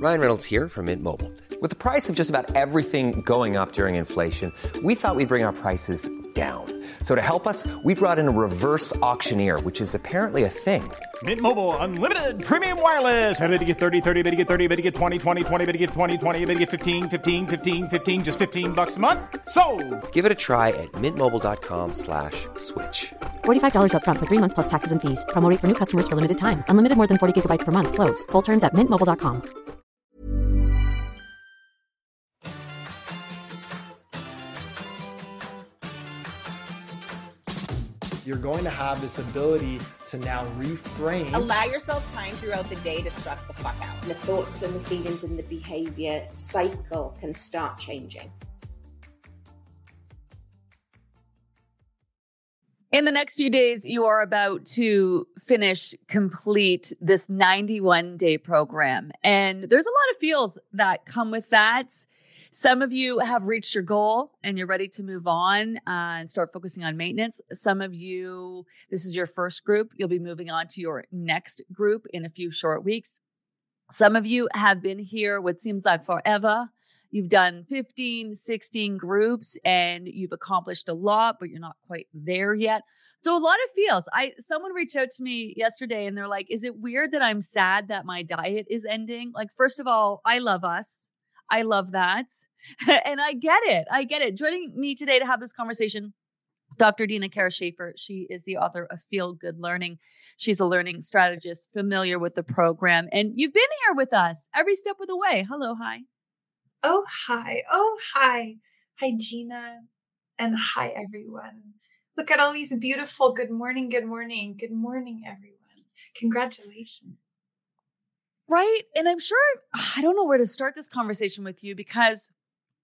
Ryan Reynolds here from Mint Mobile. With the price of just about everything going up during inflation, we thought we'd bring our prices down. So to help us, we brought in a reverse auctioneer, which is apparently a thing. Mint Mobile Unlimited Premium Wireless. How to get 30, 30, bit to get 30, bit to get 20, 20, 20, bit to get 20, 20, bit to get 15, 15, 15, 15, just $15 a month? Sold! Give it a try at mintmobile.com/switch. $45 up front for 3 months plus taxes and fees. Promo rate for new customers for limited time. Unlimited more than 40 gigabytes per month. Slows full terms at mintmobile.com. You're going to have this ability to now reframe. Allow yourself time throughout the day to stress the fuck out. The thoughts and the feelings and the behavior cycle can start changing. In the next few days, you are about to complete this 91-day program. And there's a lot of feels that come with that. Some of you have reached your goal and you're ready to move on and start focusing on maintenance. Some of you, this is your first group. You'll be moving on to your next group in a few short weeks. Some of you have been here what seems like forever. You've done 15, 16 groups and you've accomplished a lot, but you're not quite there yet. So a lot of feels. Someone reached out to me yesterday and they're like, is it weird that I'm sad that my diet is ending? Like, first of all, I love us. I love that. And I get it. Joining me today to have this conversation, Dr. Dina Kara-Schaefer. She is the author of Feel Good Learning. She's a learning strategist familiar with the program. And you've been here with us every step of the way. Hello, hi. Oh, hi. Oh, hi. Hi, Gina. And hi, everyone. Look at all these beautiful good morning, good morning, good morning, everyone. Congratulations. Right. And I'm sure, I don't know where to start this conversation with you because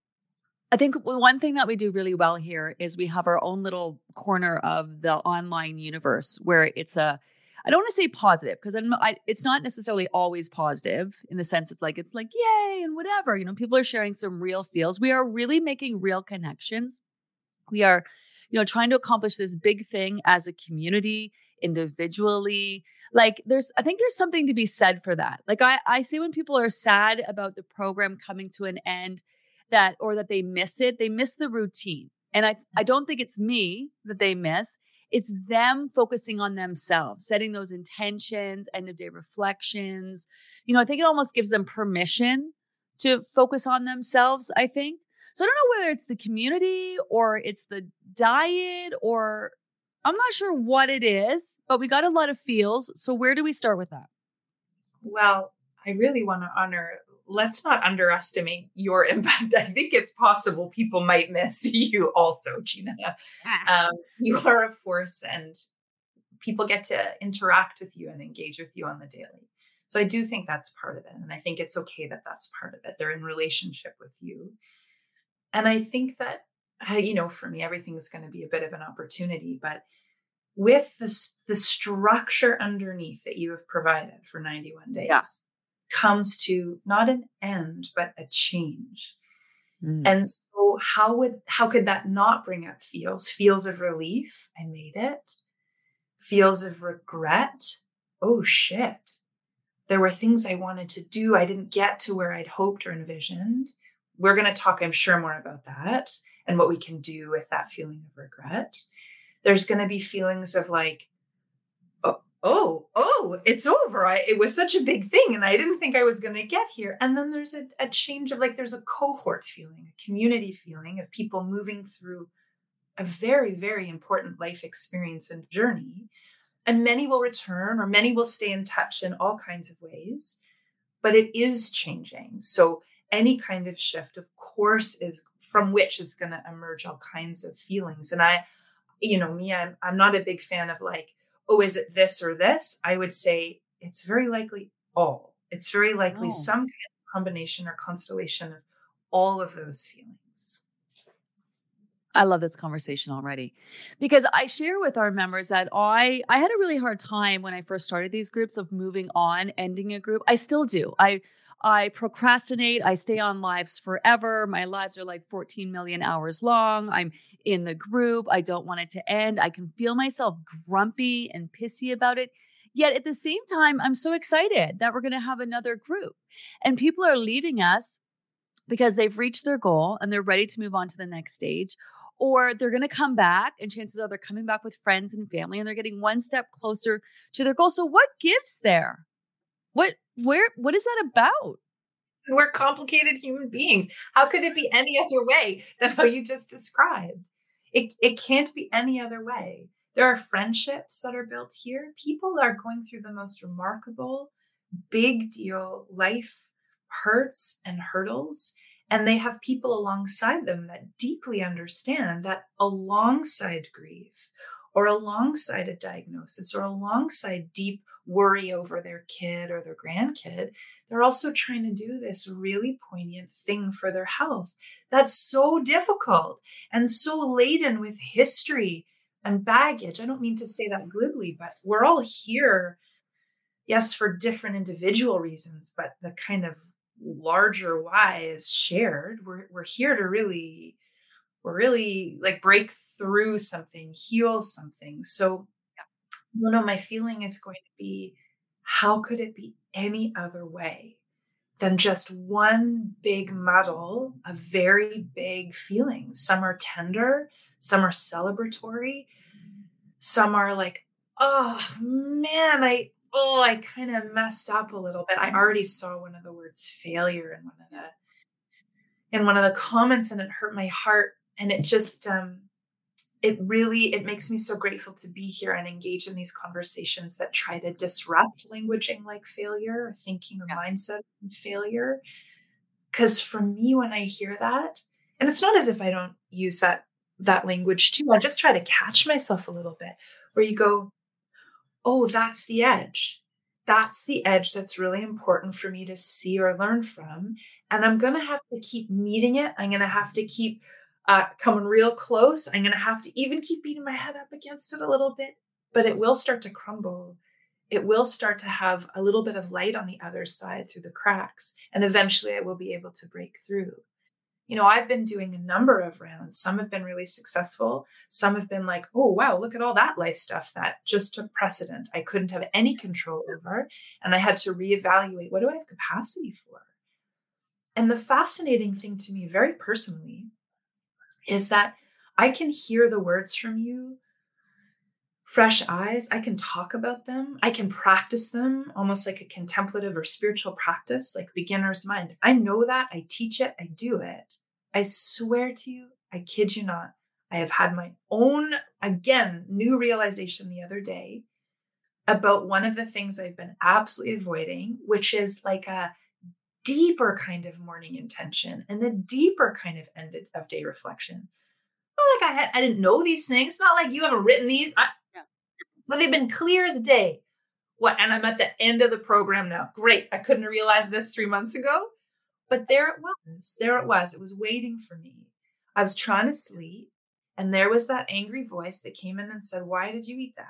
I think one thing that we do really well here is we have our own little corner of the online universe where it's I don't want to say positive because it's not necessarily always positive in the sense of like, it's like, yay, and whatever, people are sharing some real feels. We are really making real connections. We are, trying to accomplish this big thing as a community, individually. Like I think there's something to be said for that. Like I see when people are sad about the program coming to an end that they miss it, they miss the routine. And I don't think it's me that they miss. It's them focusing on themselves, setting those intentions, end of day reflections. I think it almost gives them permission to focus on themselves, I think. So I don't know whether it's the community or it's the diet or I'm not sure what it is, but we got a lot of feels. So where do we start with that? Well, I really want to let's not underestimate your impact. I think it's possible people might miss you also, Gina. You are a force and people get to interact with you and engage with you on the daily. So I do think that's part of it. And I think it's okay that that's part of it. They're in relationship with you. And I think that, for me, everything's going to be a bit of an opportunity, but with the structure underneath that you have provided for 91 days comes to not an end, but a change. And so how could that not bring up feels of relief? I made it. Feels of regret. Oh shit. There were things I wanted to do. I didn't get to where I'd hoped or envisioned. We're going to talk, I'm sure, more about that and what we can do with that feeling of regret. There's going to be feelings of like, oh, it's over. It was such a big thing and I didn't think I was going to get here. And then there's a change of there's a cohort feeling, a community feeling of people moving through a very, very important life experience and journey. And many will return or many will stay in touch in all kinds of ways, but it is changing. So any kind of shift, of course, is from which is going to emerge all kinds of feelings. And I'm not a big fan of is it this or this? I would say it's very likely all. It's very likely some kind of combination or constellation of all of those feelings. I love this conversation already because I share with our members that I had a really hard time when I first started these groups of moving on, ending a group. I still do. I procrastinate. I stay on lives forever. My lives are 14 million hours long. I'm in the group. I don't want it to end. I can feel myself grumpy and pissy about it. Yet at the same time, I'm so excited that we're going to have another group, and people are leaving us because they've reached their goal and they're ready to move on to the next stage, or they're going to come back, and chances are they're coming back with friends and family, and they're getting one step closer to their goal. So what gives there? What is that about? We're complicated human beings. How could it be any other way than how you just described? It can't be any other way. There are friendships that are built here. People are going through the most remarkable, big deal life hurts and hurdles. And they have people alongside them that deeply understand that alongside grief, or alongside a diagnosis, or alongside deep worry over their kid or their grandkid, they're also trying to do this really poignant thing for their health. That's so difficult and so laden with history and baggage. I don't mean to say that glibly, but we're all here, yes, for different individual reasons, but the kind of larger why is shared. We're here to really like break through something, heal something. So my feeling is going to be, how could it be any other way than just one big muddle of very big feelings? Some are tender, some are celebratory, some are like, oh man, I kind of messed up a little bit. I already saw one of the words failure in one of the comments, and it hurt my heart. And it just, it makes me so grateful to be here and engage in these conversations that try to disrupt languaging like failure, or thinking or mindset of failure. Because for me, when I hear that, and it's not as if I don't use that language too, I just try to catch myself a little bit, where you go, oh, that's the edge. That's the edge that's really important for me to see or learn from. And I'm going to have to keep meeting it. I'm going to have to keep coming real close. I'm going to have to even keep beating my head up against it a little bit, but it will start to crumble. It will start to have a little bit of light on the other side through the cracks. And eventually I will be able to break through. I've been doing a number of rounds. Some have been really successful. Some have been like, oh, wow, look at all that life stuff that just took precedent. I couldn't have any control over. And I had to reevaluate, what do I have capacity for? And the fascinating thing to me, very personally, is that I can hear the words from you, fresh eyes. I can talk about them. I can practice them almost like a contemplative or spiritual practice, like beginner's mind. I know that. I teach it. I do it. I swear to you, I kid you not, I have had my own, again, new realization the other day about one of the things I've been absolutely avoiding, which is like a deeper kind of morning intention and the deeper kind of end of day reflection. Not like I didn't know these things. It's not like you haven't written these. But they've been clear as day. And I'm at the end of the program now. Great. I couldn't have realized this 3 months ago, but there it was. It was waiting for me. I was trying to sleep, and there was that angry voice that came in and said, why did you eat that?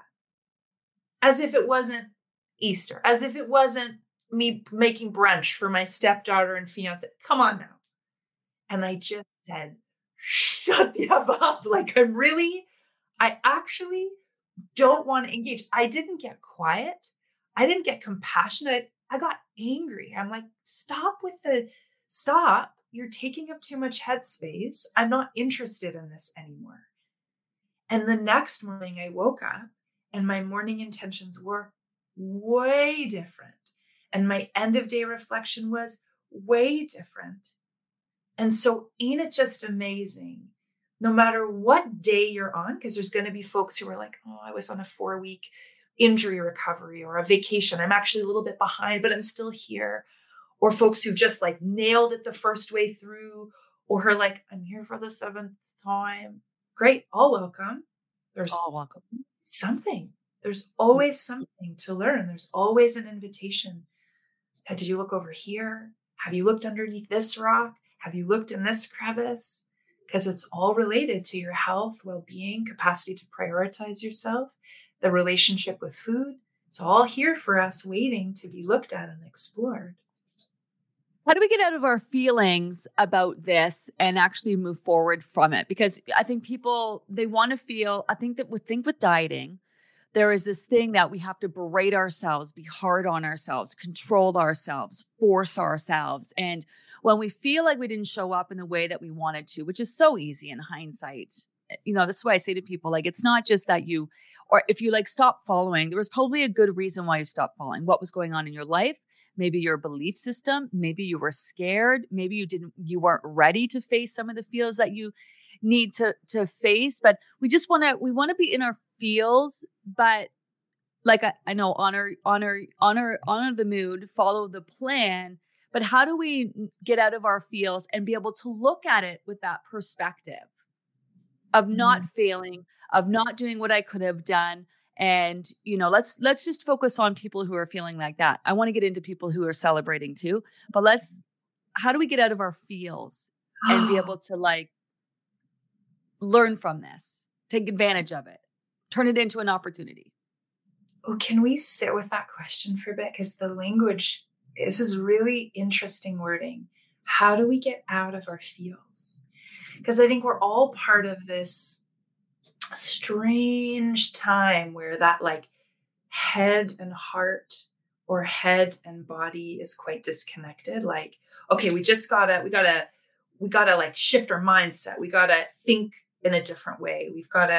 As if it wasn't Easter, as if it wasn't me making brunch for my stepdaughter and fiance. Come on now. And I just said, shut the F up. Like, I actually don't want to engage. I didn't get quiet. I didn't get compassionate. I got angry. I'm like, stop. You're taking up too much headspace. I'm not interested in this anymore. And the next morning I woke up and my morning intentions were way different. And my end of day reflection was way different. And so ain't it just amazing? No matter what day you're on, because there's going to be folks who are like, oh, I was on a 4-week injury recovery or a vacation. I'm actually a little bit behind, but I'm still here. Or folks who just like nailed it the first way through, or are like, I'm here for the 7th time. Great. All welcome. There's all welcome. Something. There's always something to learn. There's always an invitation. Did you look over here? Have you looked underneath this rock? Have you looked in this crevice? Because it's all related to your health, well-being, capacity to prioritize yourself, the relationship with food. It's all here for us, waiting to be looked at and explored. How do we get out of our feelings about this and actually move forward from it? Because I think people, they want to feel, I think with dieting, there is this thing that we have to berate ourselves, be hard on ourselves, control ourselves, force ourselves. And when we feel like we didn't show up in the way that we wanted to, which is so easy in hindsight, this is why I say to people, like, it's not just that or if you like stop following, there was probably a good reason why you stopped following. What was going on in your life? Maybe your belief system, maybe you were scared, maybe you weren't ready to face some of the feels that you need to face. But we want to be in our feels, but like I know, honor the mood, follow the plan. But how do we get out of our feels and be able to look at it with that perspective of not failing, of not doing what I could have done? And, let's just focus on people who are feeling like that. I want to get into people who are celebrating too, but how do we get out of our feels and be able to like learn from this, take advantage of it, turn it into an opportunity? Oh, can we sit with that question for a bit? Because the language, this is really interesting wording. How do we get out of our feels? Because I think we're all part of this strange time where that like head and heart or head and body is quite disconnected. Like, okay, we gotta like shift our mindset. We gotta think in a different way.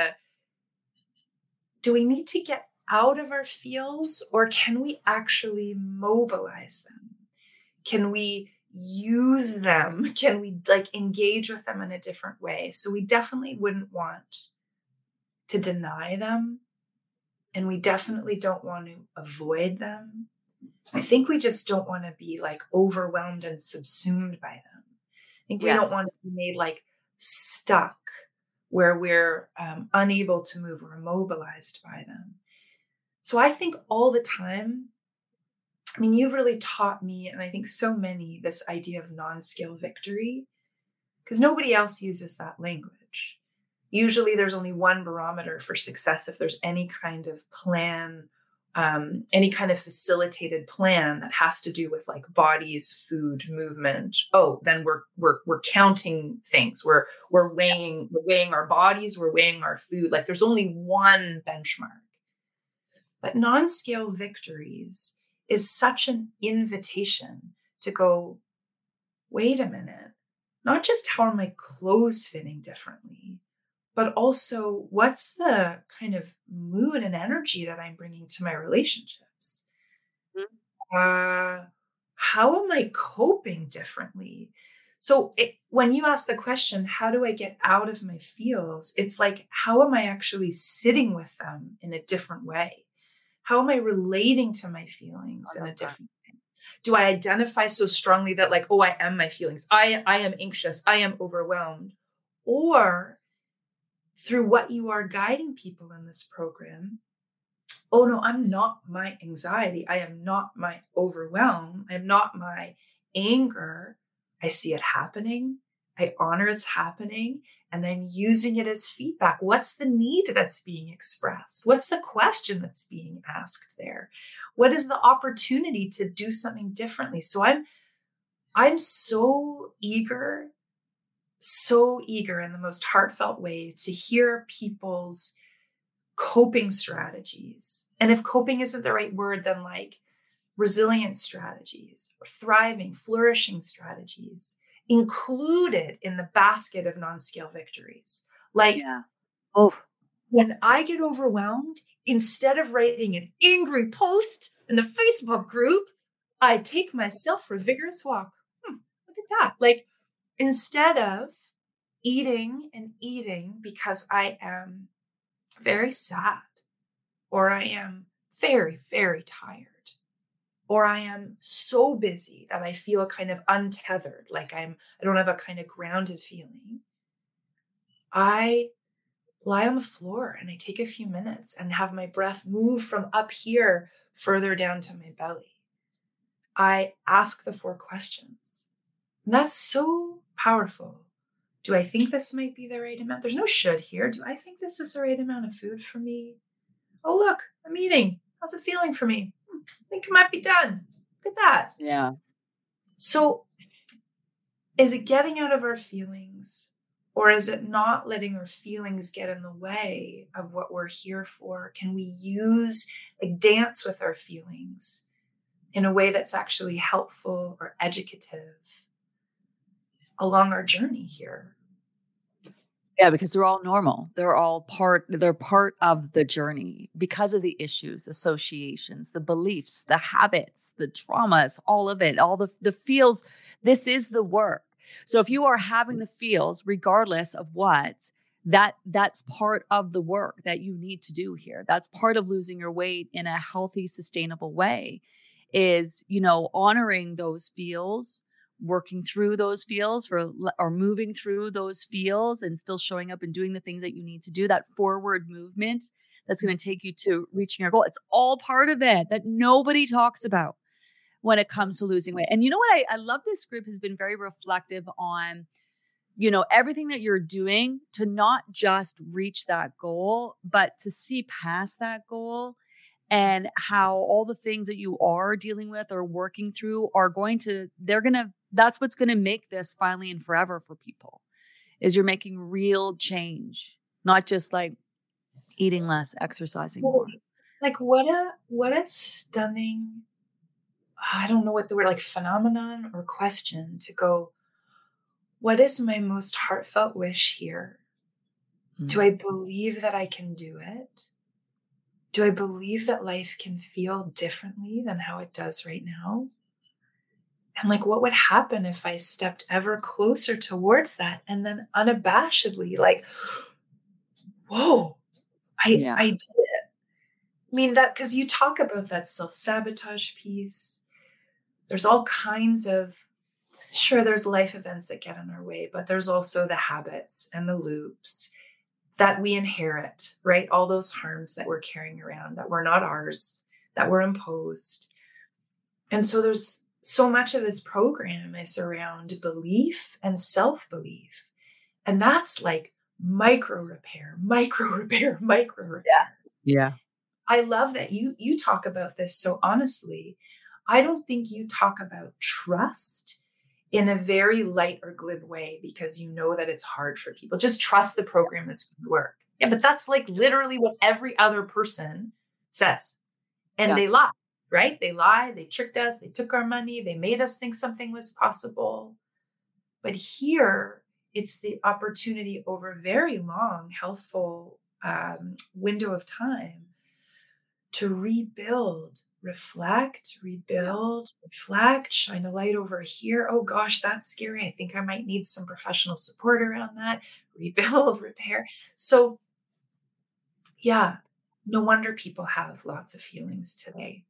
Do we need to get out of our feels, or can we actually mobilize them? Can we use them? Can we like engage with them in a different way? So we definitely wouldn't want to deny them. And we definitely don't want to avoid them. I think we just don't want to be like overwhelmed and subsumed by them. I think we don't want to be made like stuck where we're unable to move or immobilized by them. So I think all the time, I mean, you've really taught me, and I think so many, this idea of non-scale victory, because nobody else uses that language. Usually there's only one barometer for success. If there's any kind of plan, any kind of facilitated plan that has to do with like bodies, food, movement, then we're counting things. We're weighing our bodies, we're weighing our food. Like there's only one benchmark. But non-scale victories is such an invitation to go, wait a minute, not just how are my clothes fitting differently, but also what's the kind of mood and energy that I'm bringing to my relationships? How am I coping differently? So when you ask the question, how do I get out of my feels? It's like, how am I actually sitting with them in a different way? How am I relating to my feelings in a different way? Do I identify so strongly that like, I am my feelings. I am anxious. I am overwhelmed. Or through what you are guiding people in this program, oh no, I'm not my anxiety. I am not my overwhelm. I am not my anger. I see it happening. I honor it's happening. And I'm using it as feedback. What's the need that's being expressed? What's the question that's being asked there? What is the opportunity to do something differently? So I'm so eager in the most heartfelt way to hear people's coping strategies. And if coping isn't the right word, then like resilient strategies or thriving, flourishing strategies included in the basket of non-scale victories. Like, when I get overwhelmed, instead of writing an angry post in the Facebook group, I take myself for a vigorous walk. Look at that. Like, instead of eating because I am very sad, or I am very, very tired, or I am so busy that I feel kind of untethered, like I don't have a kind of grounded feeling, I lie on the floor and I take a few minutes and have my breath move from up here further down to my belly. I ask the 4 questions. And that's so powerful. Do I think this might be the right amount? There's no should here. Do I think this is the right amount of food for me? Oh, look, I'm eating. How's it feeling for me? I think it might be done. Look at that. Yeah. So is it getting out of our feelings, Or is it not letting our feelings get in the way of what we're here for? Can we dance with our feelings in a way that's actually helpful or educative along our journey here? Yeah, because they're all normal. They're part of the journey because of the issues, associations, the beliefs, the habits, the traumas, all of it, all the feels. This is the work. So if you are having the feels, regardless of what, that's part of the work that you need to do here. That's part of losing your weight in a healthy, sustainable way is, honoring those feels, working through those feels or moving through those feels and still showing up and doing the things that you need to do, that forward movement that's going to take you to reaching your goal. It's all part of it that nobody talks about when it comes to losing weight. And you know what? I love this group has been very reflective on, everything that you're doing to not just reach that goal, but to see past that goal and how all the things that you are dealing with or working through that's what's going to make this finally and forever for people is you're making real change, not just like eating less, exercising more. Like what a stunning, I don't know what the word, like phenomenon or question to go, what is my most heartfelt wish here? Do I believe that I can do it? Do I believe that life can feel differently than how it does right now? And like, what would happen if I stepped ever closer towards that and then unabashedly like, whoa, I did it. I mean, that, because you talk about that self-sabotage piece. There's all kinds of, sure, there's life events that get in our way, but there's also the habits and the loops that we inherit, right? All those harms that we're carrying around that were not ours, that were imposed. And so there's so much of this program is around belief and self-belief. And that's like micro repair. Yeah. I love that you talk about this so honestly. I don't think you talk about trust in a very light or glib way because you know that it's hard for people. Just trust the program is going to work. Yeah, but that's like literally what every other person says. And they lie, right? They lie, they tricked us, they took our money, they made us think something was possible. But here, it's the opportunity over a very long, healthful window of time to rebuild, reflect, shine a light over here. Oh gosh, that's scary. I think I might need some professional support around that. Rebuild, repair. So yeah, no wonder people have lots of feelings today.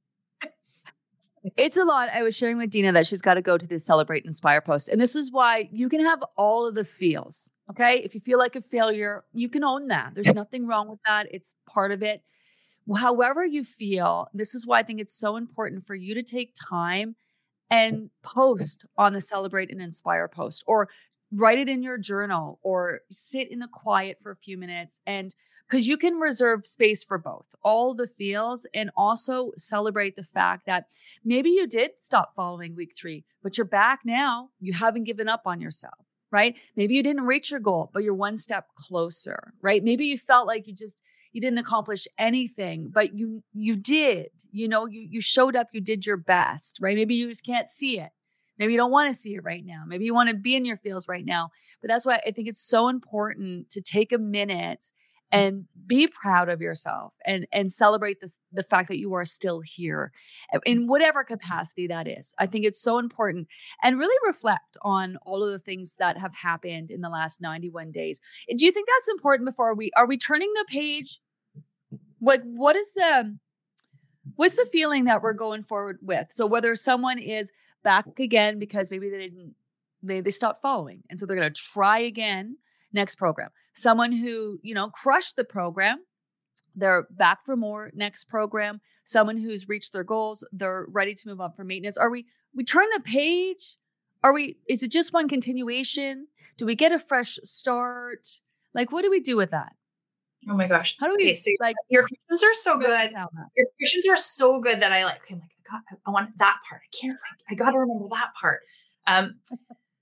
It's a lot. I was sharing with Dina that she's got to go to this Celebrate Inspire post. And this is why you can have all of the feels. Okay. If you feel like a failure, you can own that. There's nothing wrong with that. It's part of it. However you feel, this is why I think it's so important for you to take time and post on the Celebrate and Inspire post, or write it in your journal, or sit in the quiet for a few minutes. And because you can reserve space for both, all the feels, and also celebrate the fact that maybe you did stop following week 3, but you're back now. You haven't given up on yourself, right? Maybe you didn't reach your goal, but you're one step closer, right? Maybe you felt like you didn't accomplish anything, but you did, you showed up, you did your best, right? Maybe you just can't see it. Maybe you don't want to see it right now. Maybe you want to be in your feels right now. But that's why I think it's so important to take a minute and be proud of yourself and celebrate the fact that you are still here in whatever capacity that is. I think it's so important, and really reflect on all of the things that have happened in the last 91 days. Do you think that's important before are we turning the page? What's the feeling that we're going forward with? So whether someone is back again because maybe they stopped following, and so they're going to try again next program. Someone who, crushed the program, they're back for more next program. Someone who's reached their goals, they're ready to move on for maintenance. Are we turn the page? Is it just one continuation? Do we get a fresh start? Like, what do we do with that? Oh my gosh. How do we your questions are so good. Your questions are so good that I want that part. I got to remember that part.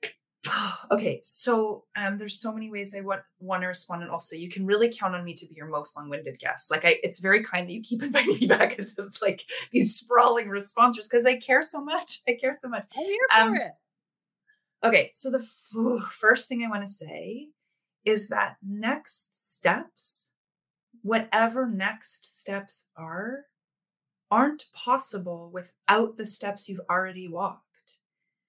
Okay, so there's so many ways I want to respond, and also you can really count on me to be your most long-winded guest. Like, it's very kind that you keep inviting me back because it's like these sprawling responses because I care so much. I care so much. I'm here for it. Okay, so the first thing I want to say is that next steps, whatever next steps aren't possible without the steps you've already walked.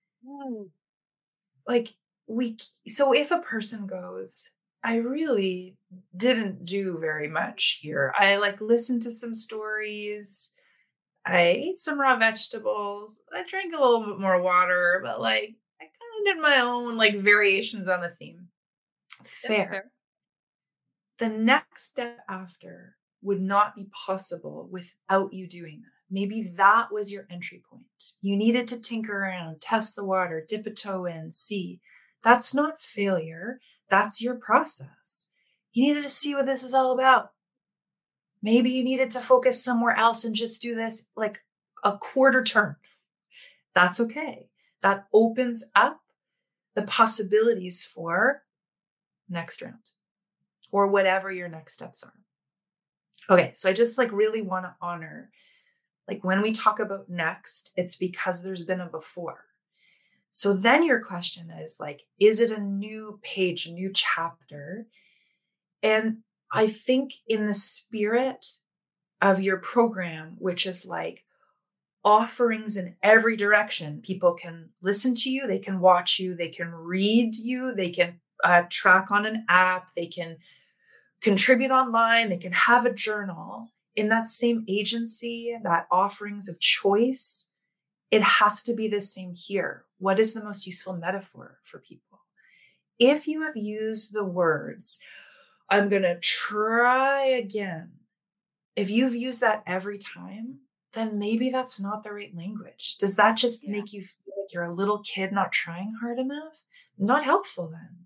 Like so if a person goes, I really didn't do very much here. I like listened to some stories. I ate some raw vegetables. I drank a little bit more water, but like I kind of did my own like variations on the theme. Fair. The next step after would not be possible without you doing that. Maybe that was your entry point. You needed to tinker around, test the water, dip a toe in, see. That's not failure. That's your process. You needed to see what this is all about. Maybe you needed to focus somewhere else and just do this like a quarter turn. That's okay. That opens up the possibilities for next round or whatever your next steps are. Okay, so I just like really want to honor, like when we talk about next, it's because there's been a before. So then your question is like, is it a new page, a new chapter? And I think in the spirit of your program, which is like offerings in every direction, people can listen to you, they can watch you, they can read you, they can track on an app, they can contribute online, they can have a journal. In that same agency, that offerings of choice, it has to be the same here. What is the most useful metaphor for people? If you have used the words, I'm going to try again, if you've used that every time, then maybe that's not the right language. Does that just make you feel like you're a little kid not trying hard enough? Not helpful then.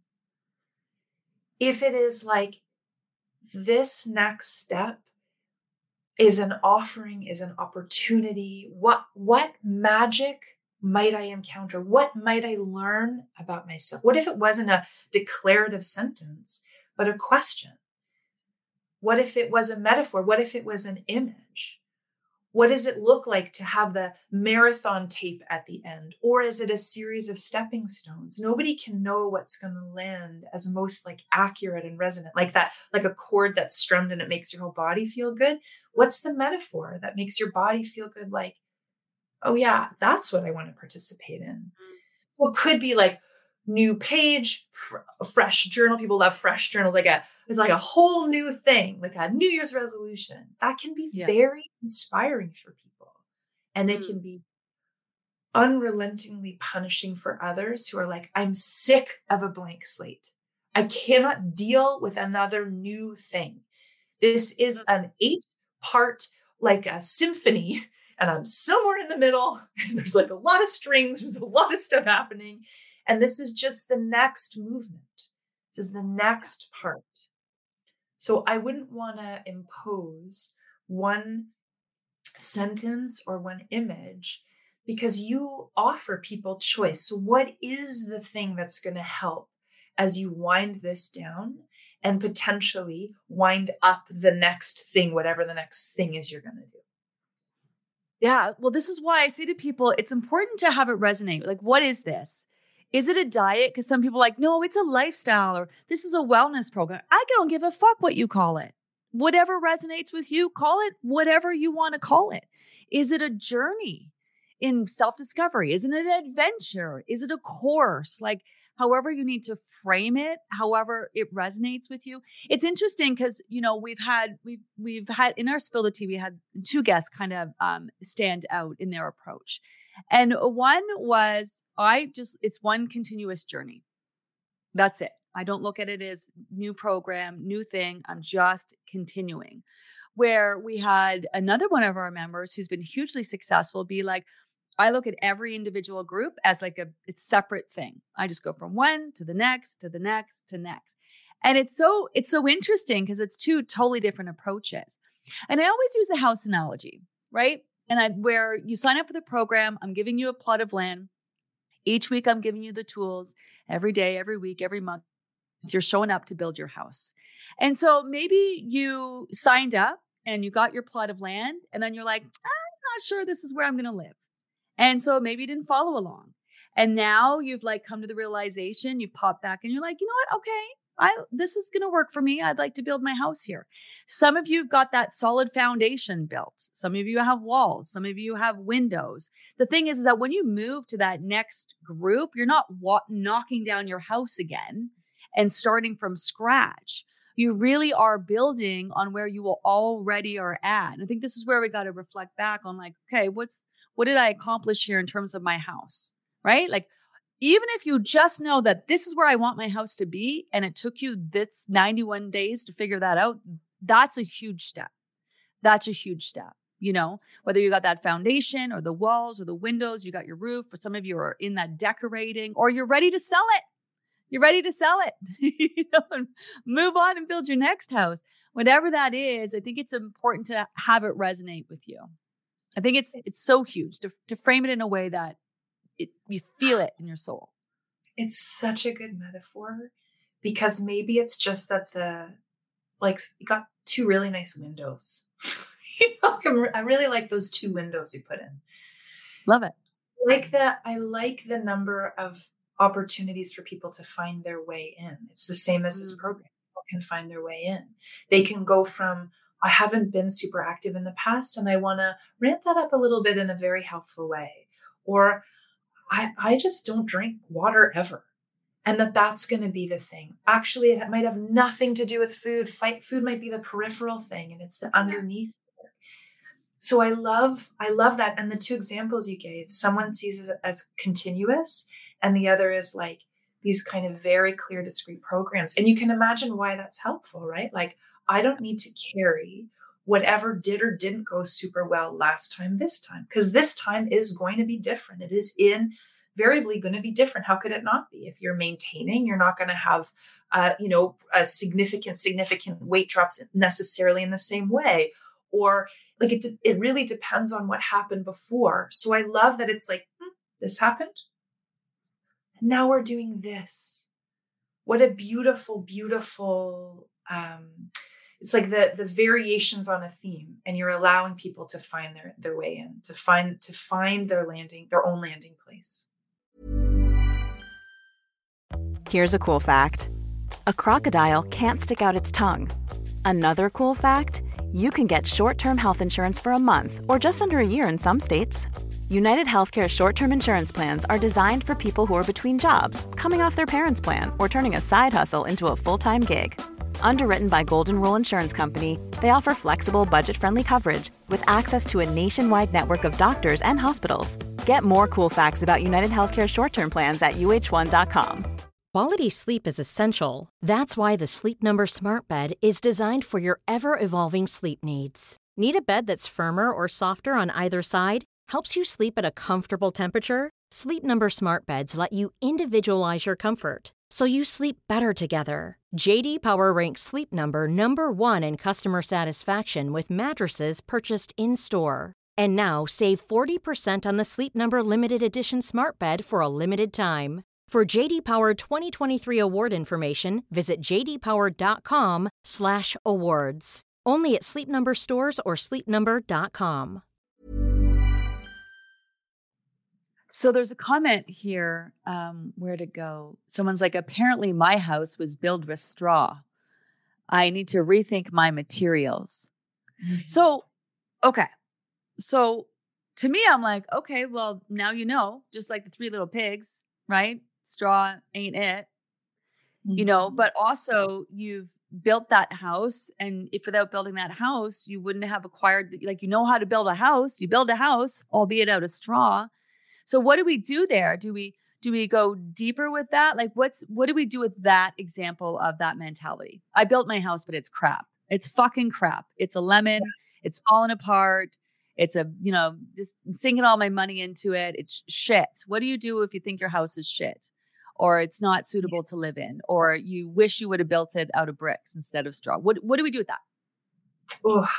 If it is like, this next step is an offering, is an opportunity. What magic might I encounter? What might I learn about myself? What if it wasn't a declarative sentence, but a question? What if it was a metaphor? What if it was an image? What does it look like to have the marathon tape at the end? Or is it a series of stepping stones? Nobody can know what's going to land as most like accurate and resonant, like that, like a chord that's strummed and it makes your whole body feel good. What's the metaphor that makes your body feel good? Like, oh yeah, that's what I want to participate in. Well, it could be like new page, fresh journal. People love fresh journal. It's like a whole new thing, like a New Year's resolution. That can be very inspiring for people. And it can be unrelentingly punishing for others who are like, I'm sick of a blank slate. I cannot deal with another new thing. This is an 8-part, like a symphony, and I'm somewhere in the middle. And there's like a lot of strings. There's a lot of stuff happening. And this is just the next movement. This is the next part. So I wouldn't want to impose one sentence or one image because you offer people choice. So what is the thing that's going to help as you wind this down and potentially wind up the next thing, whatever the next thing is you're going to do? Yeah. Well, this is why I say to people, it's important to have it resonate. Like, what is this? Is it a diet? Because some people are like, no, it's a lifestyle, or this is a wellness program. I don't give a fuck what you call it. Whatever resonates with you, call it whatever you want to call it. Is it a journey in self-discovery? Is it an adventure? Is it a course? Like, however you need to frame it, however it resonates with you. It's interesting because, you know, we've had in our Spill the Tea, we had 2 guests kind of stand out in their approach. And one was, it's one continuous journey. That's it. I don't look at it as new program, new thing. I'm just continuing. Where we had another one of our members who's been hugely successful be like, I look at every individual group as like it's separate thing. I just go from one to the next, to the next, to next. And it's so interesting because it's 2 totally different approaches. And I always use the house analogy, right? And where you sign up for the program, I'm giving you a plot of land. Each week, I'm giving you the tools every day, every week, every month. You're showing up to build your house. And so maybe you signed up and you got your plot of land, and then you're like, I'm not sure this is where I'm going to live. And so maybe you didn't follow along. And now you've like come to the realization, you've popped back and you're like, you know what? Okay, this is going to work for me. I'd like to build my house here. Some of you have got that solid foundation built. Some of you have walls. Some of you have windows. The thing is that when you move to that next group, you're not knocking down your house again and starting from scratch. You really are building on where you already are at. And I think this is where we got to reflect back on like, okay, what did I accomplish here in terms of my house, right? Like, even if you just know that this is where I want my house to be, and it took you this 91 days to figure that out, that's a huge step. That's a huge step. You know, whether you got that foundation or the walls or the windows, you got your roof, or some of you are in that decorating, or you're ready to sell it. You're ready to sell it, you know, and move on and build your next house. Whatever that is, I think it's important to have it resonate with you. I think it's so huge to frame it in a way that you feel it in your soul. It's such a good metaphor, because maybe it's just that you got two really nice windows. I really like those two windows you put in. Love it. I like the number of opportunities for people to find their way in. It's the same as this program. People can find their way in. They can go from, I haven't been super active in the past and I want to ramp that up a little bit in a very helpful way. Or I just don't drink water ever. And that's going to be the thing. Actually, it might have nothing to do with food. Food might be the peripheral thing, and it's the underneath. So I love that. And the two examples you gave, someone sees it as continuous, and the other is like these kind of very clear, discrete programs. And you can imagine why that's helpful, right? Like, I don't need to carry whatever did or didn't go super well last time, this time, because this time is going to be different. It is invariably going to be different. How could it not be? If you're maintaining, you're not going to have, a significant weight drops necessarily in the same way, or like it really depends on what happened before. So I love that it's like, this happened. Now we're doing this. What a beautiful, beautiful, it's like the variations on a theme, and you're allowing people to find their way in, to find their own landing place. Here's a cool fact. A crocodile can't stick out its tongue. Another cool fact, you can get short-term health insurance for a month or just under a year in some states. United Healthcare short-term insurance plans are designed for people who are between jobs, coming off their parents' plan, or turning a side hustle into a full-time gig. Underwritten by Golden Rule Insurance Company, they offer flexible, budget-friendly coverage with access to a nationwide network of doctors and hospitals. Get more cool facts about United Healthcare short-term plans at uh1.com. Quality sleep is essential. That's why the Sleep Number Smart Bed is designed for your ever-evolving sleep needs. Need a bed that's firmer or softer on either side? Helps you sleep at a comfortable temperature? Sleep Number Smart Beds let you individualize your comfort, so you sleep better together. J.D. Power ranks Sleep Number number 1 in customer satisfaction with mattresses purchased in-store. And now, save 40% on the Sleep Number Limited Edition Smart Bed for a limited time. For J.D. Power 2023 award information, visit jdpower.com/awards. Only at Sleep Number stores or sleepnumber.com. So there's a comment here. Where'd it go? Someone's like, apparently my house was built with straw. I need to rethink my materials. Mm-hmm. So, okay. So to me, I'm like, okay, well, now you know, just like the Three Little Pigs, right? Straw ain't it, you know, but also you've built that house. And if without building that house, you wouldn't have acquired, like, you know how to build a house, you build a house, albeit out of straw. So what do we do there? Do we go deeper with that? Like what do we do with that example of that mentality? I built my house, but it's crap. It's fucking crap. It's a lemon. It's falling apart. It's just sinking all my money into it. It's shit. What do you do if you think your house is shit, or it's not suitable to live in, or you wish you would have built it out of bricks instead of straw? What do we do with that? Oh,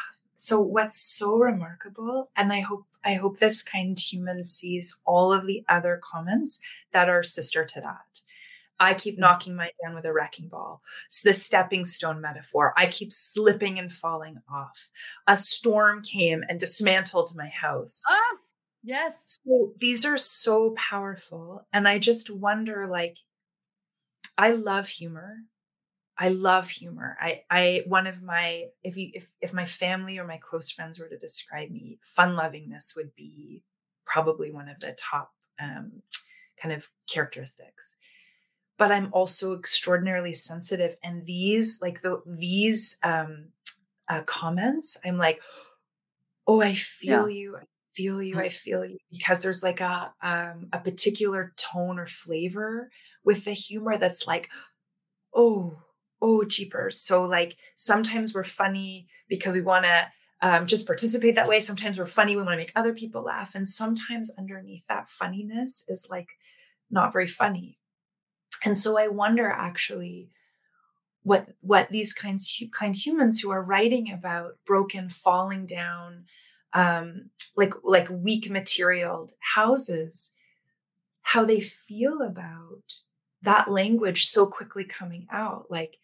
So what's so remarkable, and I hope this kind human sees all of the other comments that are sister to that. I keep knocking mine down with a wrecking ball. It's the stepping stone metaphor. I keep slipping and falling off. A storm came and dismantled my house. Ah, yes. So these are so powerful. And I just wonder, like, I love humor. I love humor. I one of my, if my family or my close friends were to describe me, fun lovingness would be probably one of the top kind of characteristics. But I'm also extraordinarily sensitive. And these, like these comments, I'm like, oh, I feel you. I feel you. I feel you. Because there's like a particular tone or flavor with the humor that's like, oh, jeepers. So like sometimes we're funny because we want to just participate that way. Sometimes we're funny. We want to make other people laugh. And sometimes underneath that funniness is like not very funny. And so I wonder actually what these kind humans who are writing about broken, falling down, like weak materialed houses, how they feel about that language so quickly coming out, like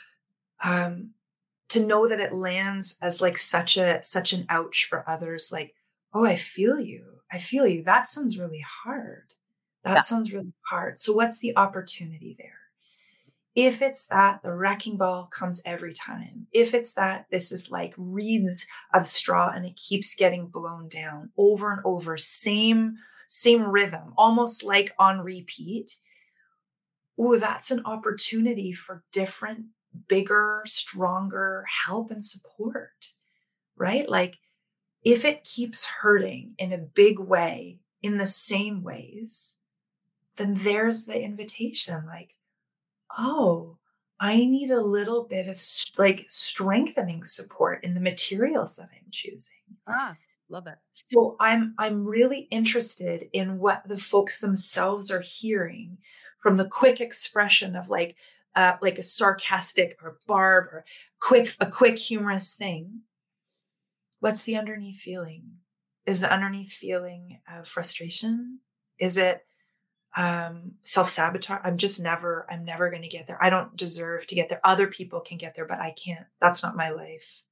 to know that it lands as like such an ouch for others, like, oh, I feel you. That sounds really hard. That sounds really hard. So what's the opportunity there? If it's that the wrecking ball comes every time, if it's that this is like reeds of straw and it keeps getting blown down over and over, same rhythm, almost like on repeat. Ooh, that's an opportunity for different, bigger, stronger help and support, right? Like if it keeps hurting in a big way, in the same ways, then there's the invitation, like, oh, I need a little bit of like strengthening support in the materials that I'm choosing. Ah, love it. So I'm really interested in what the folks themselves are hearing from the quick expression of like a sarcastic or barb or a quick humorous thing. What's the underneath feeling? Is the underneath feeling of frustration? Is it self-sabotage? I'm never going to get there. I don't deserve to get there. Other people can get there, but I can't. That's not my life.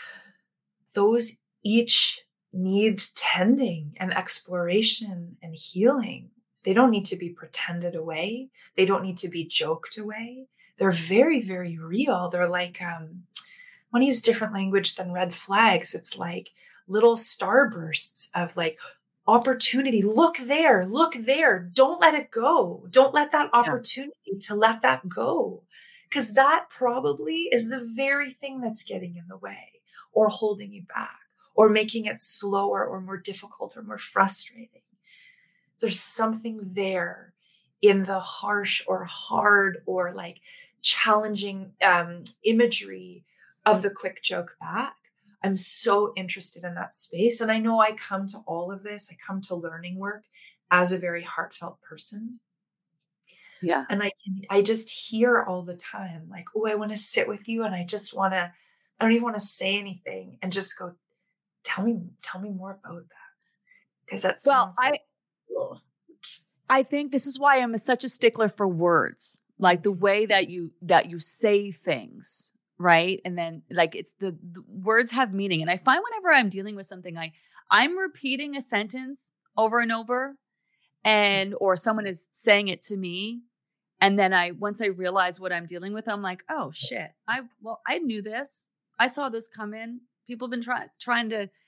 Those each need tending and exploration and healing. They don't need to be pretended away. They don't need to be joked away. They're very, very real. They're like, I want to use different language than red flags. It's like little starbursts of like, opportunity. Look there. Don't let it go. Don't let that opportunity to let that go. Because that probably is the very thing that's getting in the way or holding you back or making it slower or more difficult or more frustrating. There's something there in the harsh or hard or like challenging imagery of the quick joke back. I'm so interested in that space. And I know I come to all of this. I come to learning work as a very heartfelt person. Yeah. And I just hear all the time, like, oh, I want to sit with you. And I don't even want to say anything and just go, tell me more about that. Because that's, I think this is why I'm such a stickler for words, like the way that you say things. Right. And then like it's the words have meaning. And I find whenever I'm dealing with something, I'm repeating a sentence over and over or someone is saying it to me. And then once I realize what I'm dealing with, I'm like, oh shit. I knew this. I saw this come in. People have been trying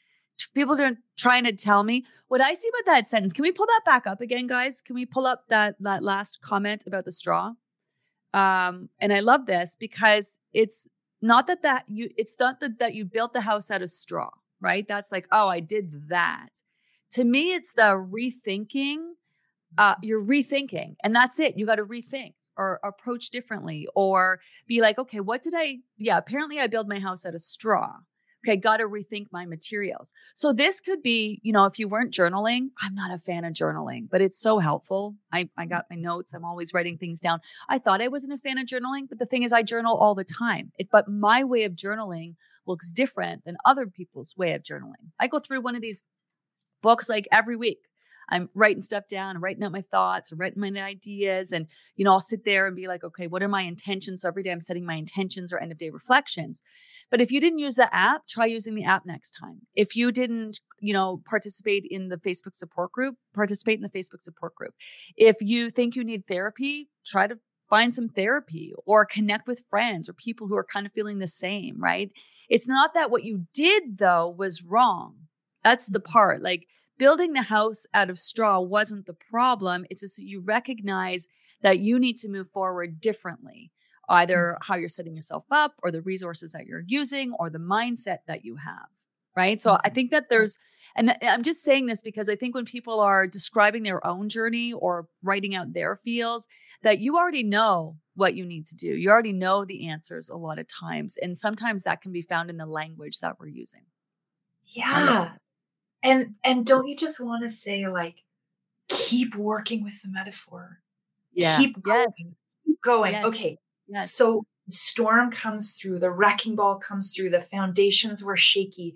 to tell me what I see about that sentence. Can we pull that back up again, guys? Can we pull up that last comment about the straw? And I love this because it's not that you built the house out of straw, right? That's like, oh, I did that. To me, it's the rethinking. You're rethinking, and that's it. You got to rethink or approach differently, or be like, okay, apparently I built my house out of straw, okay, got to rethink my materials. So this could be, if you weren't journaling, I'm not a fan of journaling, but it's so helpful. I got my notes. I'm always writing things down. I thought I wasn't a fan of journaling, but the thing is I journal all the time. But my way of journaling looks different than other people's way of journaling. I go through one of these books like every week. I'm writing stuff down, writing out my thoughts, writing my ideas. And, I'll sit there and be like, okay, what are my intentions? So every day I'm setting my intentions or end of day reflections. But if you didn't use the app, try using the app next time. If you didn't, participate in the Facebook support group, participate in the Facebook support group. If you think you need therapy, try to find some therapy or connect with friends or people who are kind of feeling the same, right? It's not that what you did though was wrong. That's the part. Like, building the house out of straw wasn't the problem. It's just that you recognize that you need to move forward differently, either how you're setting yourself up or the resources that you're using or the mindset that you have, right? So I think that and I'm just saying this because I think when people are describing their own journey or writing out their feels, that you already know what you need to do. You already know the answers a lot of times. And sometimes that can be found in the language that we're using. Yeah. And don't you just want to say, like, keep working with the metaphor? Yeah. Keep going. Yes. Keep going. Yes. Okay. Yes. So storm comes through, the wrecking ball comes through, the foundations were shaky.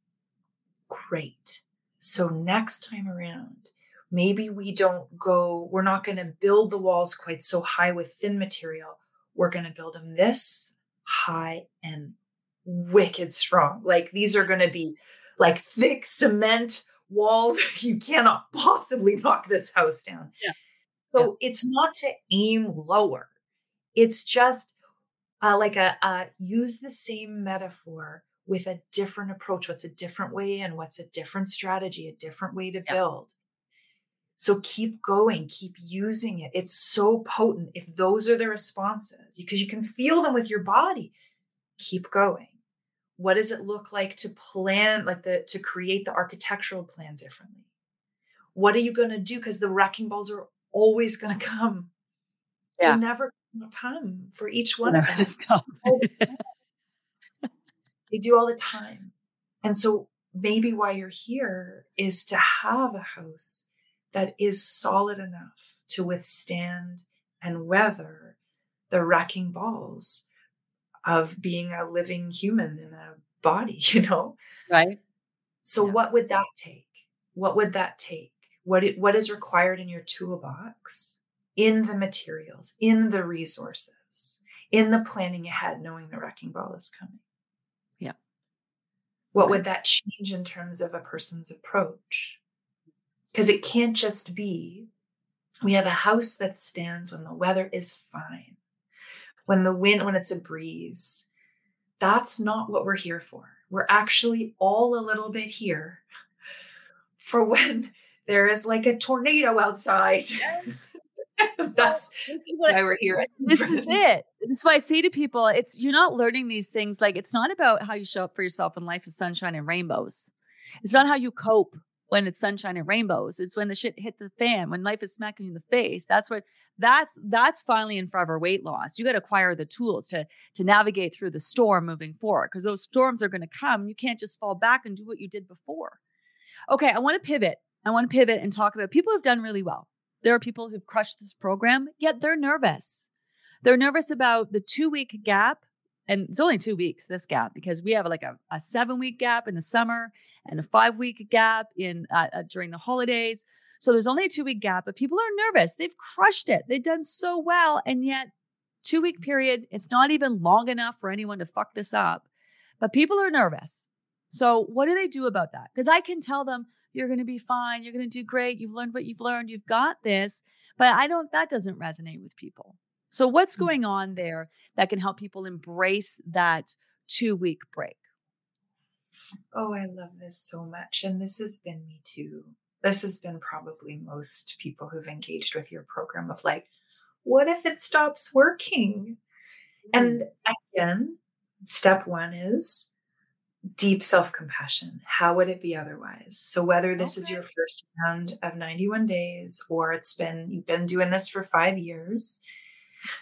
Great. So next time around, maybe we're not going to build the walls quite so high with thin material. We're going to build them this high and wicked strong. Like, these are going to be like thick cement walls. You cannot possibly knock this house down. Yeah. So it's not to aim lower. It's just use the same metaphor with a different approach. What's a different way and what's a different strategy, a different way to build. So keep going, keep using it. It's so potent if those are the responses, because you can feel them with your body. Keep going. What does it look like to plan, to create the architectural plan differently? What are you going to do? Because the wrecking balls are always going to come. Yeah. They're never going to come for each one of them. Stop. They do all the time. And so maybe why you're here is to have a house that is solid enough to withstand and weather the wrecking balls of being a living human in a body, Right. So what would that take? What would that take? What is required in your toolbox, in the materials, in the resources, in the planning ahead, knowing the wrecking ball is coming? Yeah. What would that change in terms of a person's approach? Because it can't just be, we have a house that stands when the weather is fine. When it's a breeze. That's not what we're here for. We're actually all a little bit here for when there is like a tornado outside. That's why we're here. This is it. That's why I say to people, you're not learning these things. Like, it's not about how you show up for yourself when life is sunshine and rainbows. It's not how you cope when it's sunshine and rainbows. It's when the shit hit the fan, when life is smacking you in the face. That's finally and forever weight loss. You got to acquire the tools to navigate through the storm moving forward, because those storms are going to come. You can't just fall back and do what you did before. Okay, I want to pivot. And talk about people who've done really well. There are people who've crushed this program, yet they're nervous. They're nervous about the 2-week gap. And it's only 2 weeks, this gap, because we have like a 7-week gap in the summer and a 5-week gap during the holidays. So there's only a 2-week gap, but people are nervous. They've crushed it. They've done so well. And yet 2-week period, it's not even long enough for anyone to fuck this up, but people are nervous. So what do they do about that? Because I can tell them, you're going to be fine. You're going to do great. You've learned what you've learned. You've got this, but that doesn't resonate with people. So what's going on there that can help people embrace that 2-week break? Oh, I love this so much. And this has been me too. This has been probably most people who've engaged with your program of like, what if it stops working? And again, step 1 is deep self-compassion. How would it be otherwise? So whether this is your first round of 91 days or you've been doing this for 5 years,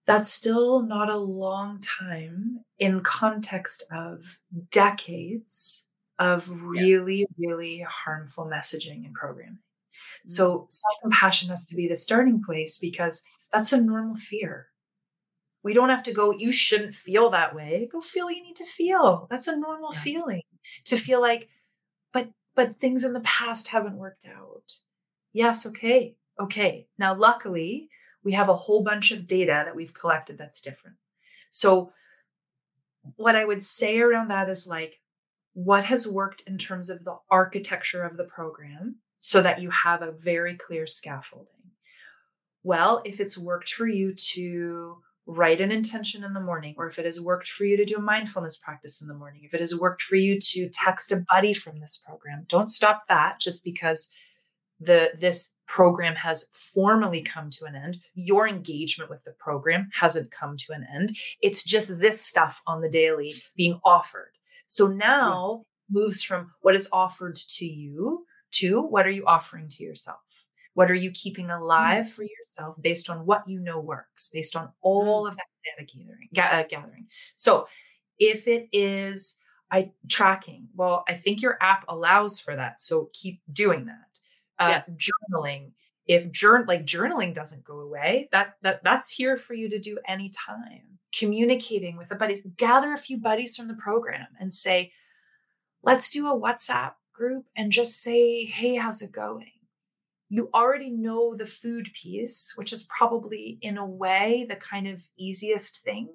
That's still not a long time in context of decades of really, really harmful messaging and programming. So self-compassion has to be the starting place because that's a normal fear. We don't have to go, you shouldn't feel that way. Go feel what you need to feel. That's a normal feeling to feel like, but things in the past haven't worked out. Yes. Okay. Okay. Now, luckily, we have a whole bunch of data that we've collected that's different. So what I would say around that is like, what has worked in terms of the architecture of the program so that you have a very clear scaffolding? Well, if it's worked for you to write an intention in the morning, or if it has worked for you to do a mindfulness practice in the morning, if it has worked for you to text a buddy from this program, don't stop that just because this program has formally come to an end. Your engagement with the program hasn't come to an end. It's just this stuff on the daily being offered. So now moves from what is offered to you to what are you offering to yourself? What are you keeping alive for yourself based on what you know works, based on all of that data gathering? So if it is tracking, well, I think your app allows for that. So keep doing that. Journaling. If journaling doesn't go away, that's here for you to do anytime. Communicating with the buddies, gather a few buddies from the program and say, let's do a WhatsApp group and just say, hey, how's it going? You already know the food piece, which is probably in a way the kind of easiest thing.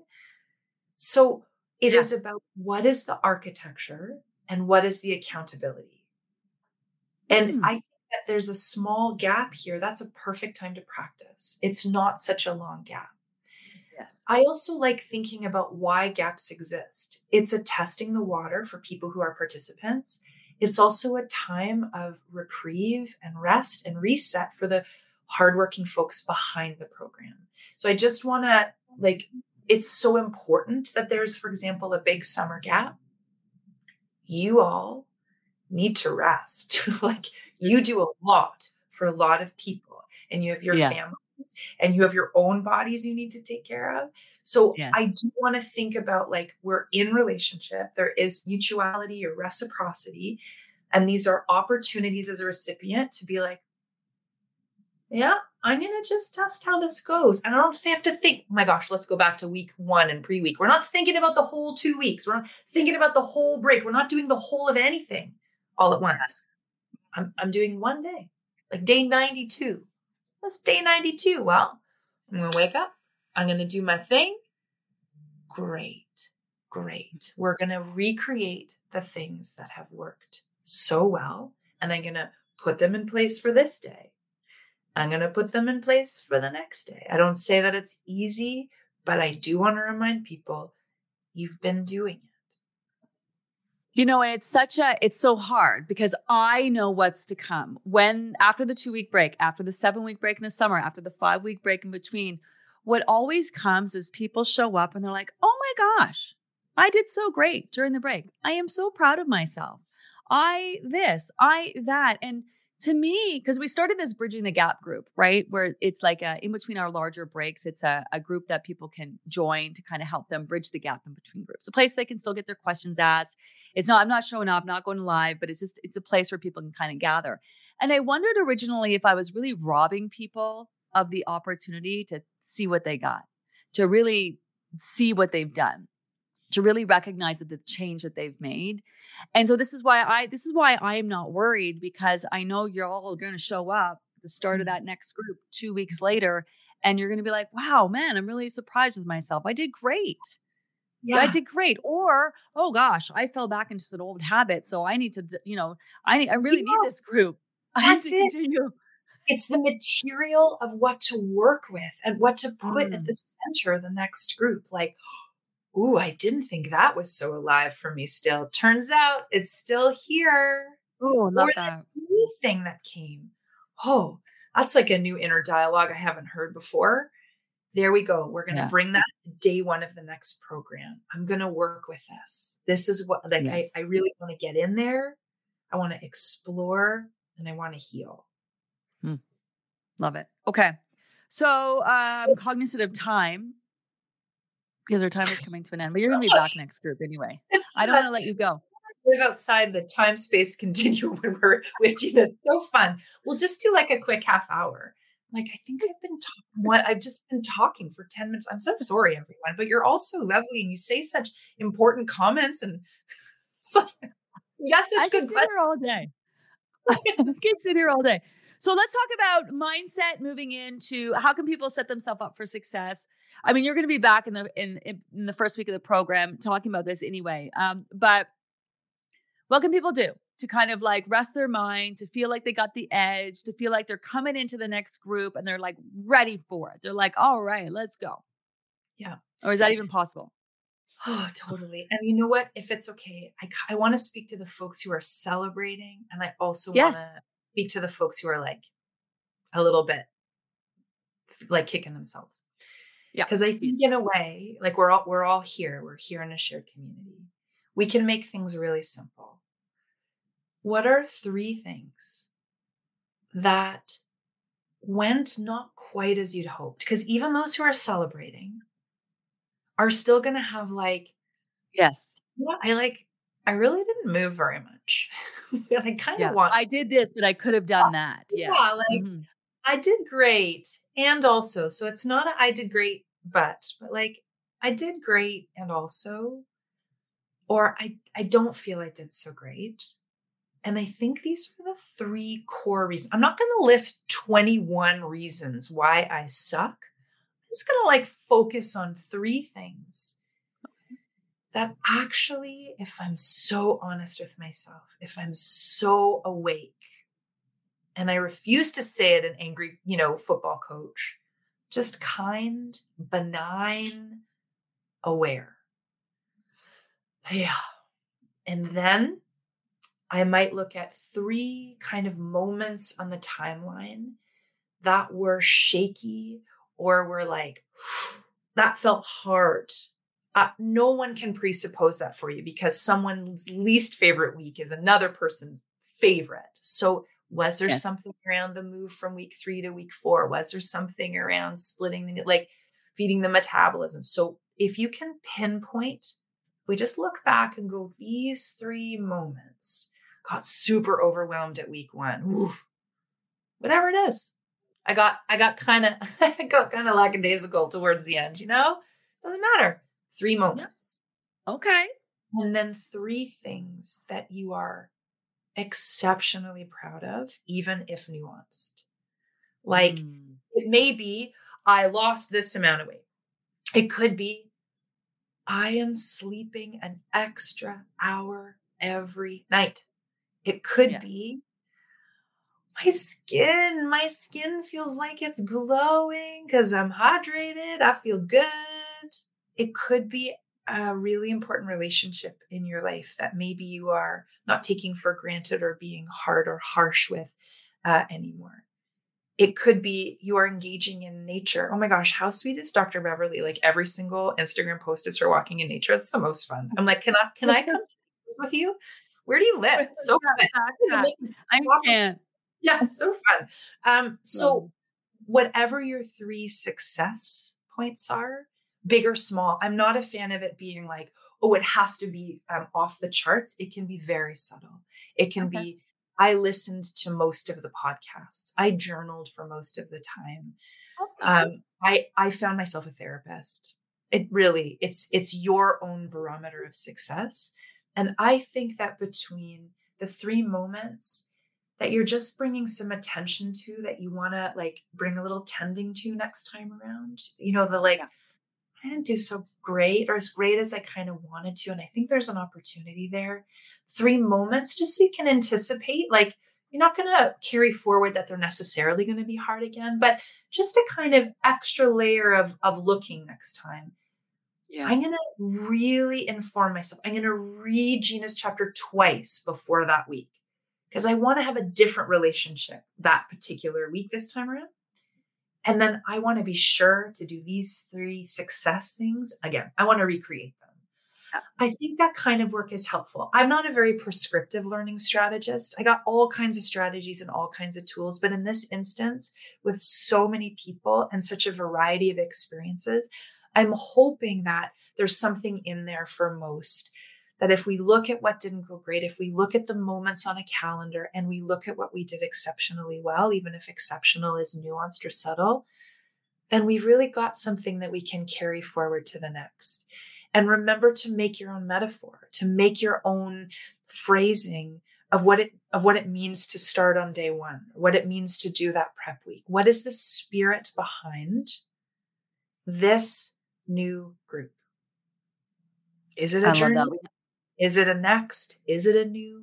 So it is about what is the architecture and what is the accountability. And I think that there's a small gap here. That's a perfect time to practice. It's not such a long gap. Yes. I also like thinking about why gaps exist. It's a testing the water for people who are participants. It's also a time of reprieve and rest and reset for the hardworking folks behind the program. So I just want to it's so important that there's, for example, a big summer gap. You all need to rest. You do a lot for a lot of people, and you have your families and you have your own bodies you need to take care of. So I do want to think about we're in relationship. There is mutuality or reciprocity. And these are opportunities as a recipient to be like, yeah, I'm going to just test how this goes. And I don't have to think, oh my gosh, let's go back to week 1 and pre-week. We're not thinking about the whole 2 weeks. We're not thinking about the whole break. We're not doing the whole of anything all at once. I'm doing one day, like day 92. That's day 92. Well, I'm going to wake up. I'm going to do my thing. Great. We're going to recreate the things that have worked so well. And I'm going to put them in place for this day. I'm going to put them in place for the next day. I don't say that it's easy, but I do want to remind people you've been doing it. You know, it's so hard because I know what's to come after the 2-week break, after the 7-week break in the summer, after the 5-week break in between, what always comes is people show up and they're like, oh my gosh, I did so great during the break. I am so proud of myself. I that. And to me, because we started this Bridging the Gap group, right? Where it's like in between our larger breaks, it's a group that people can join to kind of help them bridge the gap in between groups. A place they can still get their questions asked. I'm not showing up, not going live, but it's a place where people can kind of gather. And I wondered originally if I was really robbing people of the opportunity to see what they got, to really see what they've done, to really recognize the change that they've made. And so this is why I am not worried, because I know you're all going to show up at the start of that next group 2 weeks later, and you're going to be like, wow, man, I'm really surprised with myself. I did great. Yeah, I did great. Or, oh gosh, I fell back into an old habit. So I need to, I really need this group. That's it. It's the material of what to work with and what to put at the center of the next group. Like, ooh, I didn't think that was so alive for me still. Turns out it's still here. Oh, I love that. New thing that came. Oh, that's like a new inner dialogue I haven't heard before. There we go. We're going to bring that to day 1 of the next program. I'm going to work with this. This is what I really want to get in there. I want to explore and I want to heal. Love it. Okay. So cognizant of time, Because our time is coming to an end. But you're going to be back next group anyway. I don't want to let you go. Live outside the time-space continuum when we're with you. It's so fun. We'll just do like a quick half hour. Like, I think I've just been talking for 10 minutes. I'm so sorry, everyone, but you're all so lovely and you say such important comments and so, yes, I could sit here all day. I could sit here all day. So let's talk about mindset moving into how can people set themselves up for success. I mean, you're going to be back in the first week of the program talking about this anyway. But what can people do to kind of like rest their mind, to feel like they got the edge, to feel like they're coming into the next group and they're like ready for it? They're like, all right, let's go. Yeah. Or is that even possible? Oh, totally. And you know what? If it's okay, I want to speak to the folks who are celebrating. And I also want to speak to the folks who are like a little bit like kicking themselves. Yeah. Because I think in a way, like we're all here. We're here in a shared community. We can make things really simple. What are 3 things that went not quite as you'd hoped? Because even those who are celebrating are still going to have like, yes, I really didn't move very much. And I kind of want I did this, but I could have done that. Yeah. Like I did great. And also, so it's not I did great, but like I did great. And also, or I don't feel I did so great. And I think these are the 3 core reasons. I'm not going to list 21 reasons why I suck. I'm just going to like focus on 3 things that actually, if I'm so honest with myself, if I'm so awake, and I refuse to say it an angry, football coach, just kind, benign, aware. Yeah. And then I might look at 3 kind of moments on the timeline that were shaky or were like, that felt hard. No one can presuppose that for you because someone's least favorite week is another person's favorite. So was there something around the move from week 3 to week 4? Was there something around splitting, like feeding the metabolism? So if you can pinpoint, we just look back and go, these 3 moments got super overwhelmed at week 1. Oof. Whatever it is. I got kind of lackadaisical towards the end, doesn't matter. 3 moments. Okay. And then 3 things that you are exceptionally proud of, even if nuanced. Like it may be, I lost this amount of weight. It could be, I am sleeping an extra hour every night. It could be, my skin feels like it's glowing because I'm hydrated. I feel good. It could be a really important relationship in your life that maybe you are not taking for granted or being hard or harsh with anymore. It could be you are engaging in nature. Oh my gosh, how sweet is Dr. Beverly? Like every single Instagram post is her walking in nature. It's the most fun. I'm like, can I come with you? Where do you live? It's so fun. I can't. Yeah, it's so fun. So whatever your 3 success points are, big or small, I'm not a fan of it being like, oh, it has to be off the charts. It can be very subtle. It can be, I listened to most of the podcasts. I journaled for most of the time. I found myself a therapist. It really, it's your own barometer of success. And I think that between the 3 moments that you're just bringing some attention to, that you want to like bring a little tending to next time around, I didn't do so great or as great as I kind of wanted to. And I think there's an opportunity there. 3 moments just so you can anticipate, like you're not going to carry forward that they're necessarily going to be hard again, but just a kind of extra layer of looking next time. Yeah. I'm going to really inform myself. I'm going to read Gina's chapter twice before that week because I want to have a different relationship that particular week this time around. And then I want to be sure to do these 3 success things again. I want to recreate them. Yeah. I think that kind of work is helpful. I'm not a very prescriptive learning strategist. I got all kinds of strategies and all kinds of tools. But in this instance, with so many people and such a variety of experiences, I'm hoping that there's something in there for most, that if we look at what didn't go great, if we look at the moments on a calendar and we look at what we did exceptionally well, even if exceptional is nuanced or subtle, then we've really got something that we can carry forward to the next. And remember to make your own metaphor, to make your own phrasing of what it means to start on day one, what it means to do that prep week. What is the spirit behind this new group? Is it a journey? Is it a next? Is it a new?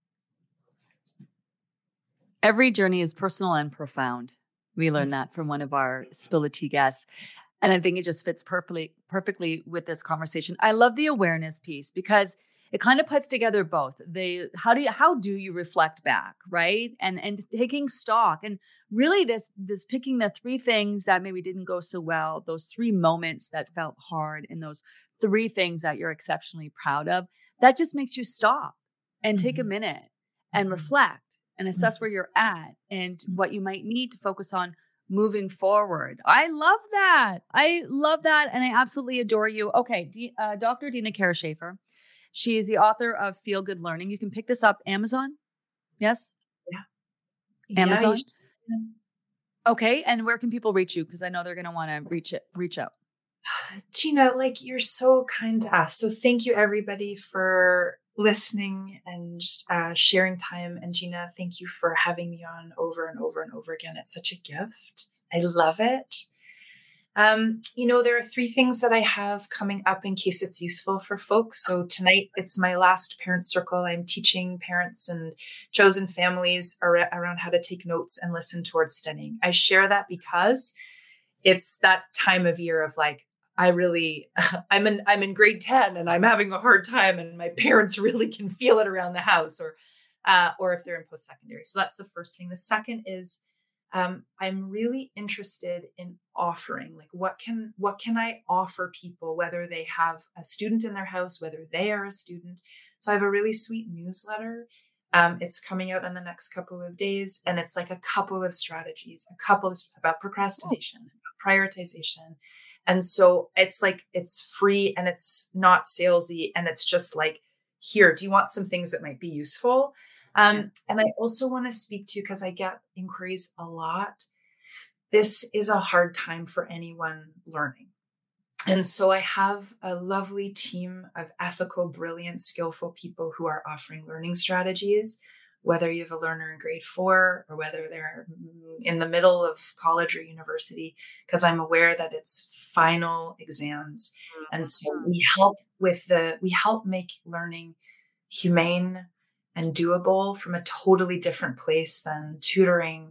Every journey is personal and profound. We learned that from one of our Spill the Tea guests. And I think it just fits perfectly with this conversation. I love the awareness piece because it kind of puts together both. How do you reflect back, right? And taking stock, and really this picking the 3 things that maybe didn't go so well, those 3 moments that felt hard, and those 3 things that you're exceptionally proud of. That just makes you stop and take a minute and reflect and assess where you're at and what you might need to focus on moving forward. I love that. And I absolutely adore you. Okay. Dr. Deena Kara-Schafer. She is the author of Feel Good Learning. You can pick this up Amazon. Yes? Yeah. Amazon. Yeah. Okay. And where can people reach you? Because I know they're going to want to reach out. Gina, you're so kind to us. So thank you everybody for listening and sharing time. And Gina, thank you for having me on over and over and over again. It's such a gift. I love it. There are 3 things that I have coming up in case it's useful for folks. So tonight it's my last parent circle. I'm teaching parents and chosen families around how to take notes and listen towards studying. I share that because it's that time of year of I'm in grade 10 and I'm having a hard time and my parents really can feel it around the house or if they're in post-secondary. So that's the first thing. The second is I'm really interested in offering, what can I offer people, whether they have a student in their house, whether they are a student. So I have a really sweet newsletter. It's coming out in the next couple of days, and it's a couple of strategies, about procrastination, about prioritization. And so it's free and it's not salesy. And it's just here, do you want some things that might be useful? And I also want to speak to, because I get inquiries a lot, this is a hard time for anyone learning. And so I have a lovely team of ethical, brilliant, skillful people who are offering learning strategies, whether you have a learner in grade 4 or whether they're in the middle of college or university, because I'm aware that it's final exams. And so we help make learning humane and doable from a totally different place than tutoring.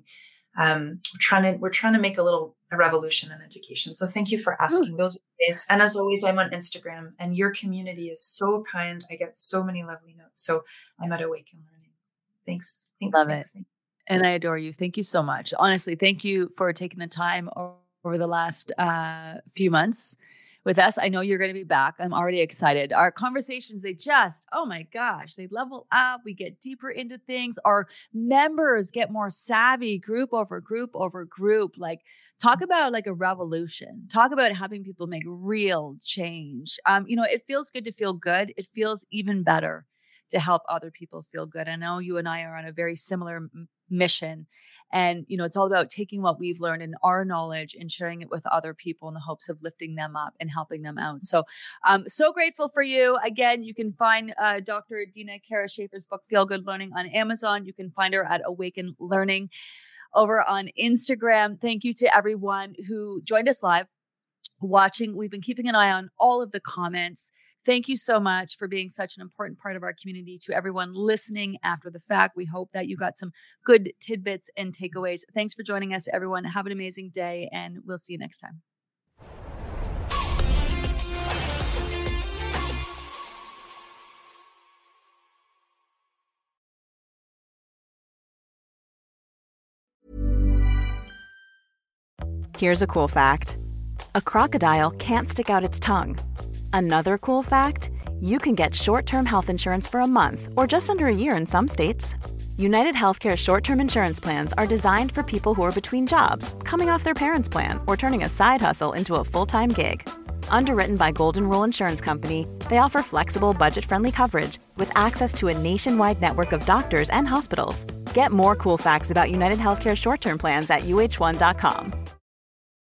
We're trying to make a revolution in education. So thank you for asking those ways. And as always, I'm on Instagram, and your community is so kind. I get so many lovely notes. So I'm at Awaken Learning. Thanks. Love it. And I adore you. Thank you so much. Honestly, thank you for taking the time over the last few months with us. I know you're going to be back. I'm already excited. Our conversations, oh my gosh, they level up. We get deeper into things. Our members get more savvy, group over group over group. Talk about a revolution. Talk about having people make real change. It feels good to feel good. It feels even better to help other people feel good. I know you and I are on a very similar mission. And, it's all about taking what we've learned and our knowledge and sharing it with other people in the hopes of lifting them up and helping them out. So I'm so grateful for you. Again, you can find Dr. Deena Kara-Schafer's book, Feel Good Learning, on Amazon. You can find her at Awaken Learning over on Instagram. Thank you to everyone who joined us live watching. We've been keeping an eye on all of the comments. Thank you so much for being such an important part of our community. To everyone listening after the fact, we hope that you got some good tidbits and takeaways. Thanks for joining us, everyone. Have an amazing day, and we'll see you next time. Here's a cool fact. A crocodile can't stick out its tongue. Another cool fact, you can get short-term health insurance for a month or just under a year in some states. United Healthcare short-term insurance plans are designed for people who are between jobs, coming off their parents' plan, or turning a side hustle into a full-time gig. Underwritten by Golden Rule Insurance Company, they offer flexible, budget-friendly coverage with access to a nationwide network of doctors and hospitals. Get more cool facts about United Healthcare short-term plans at uh1.com.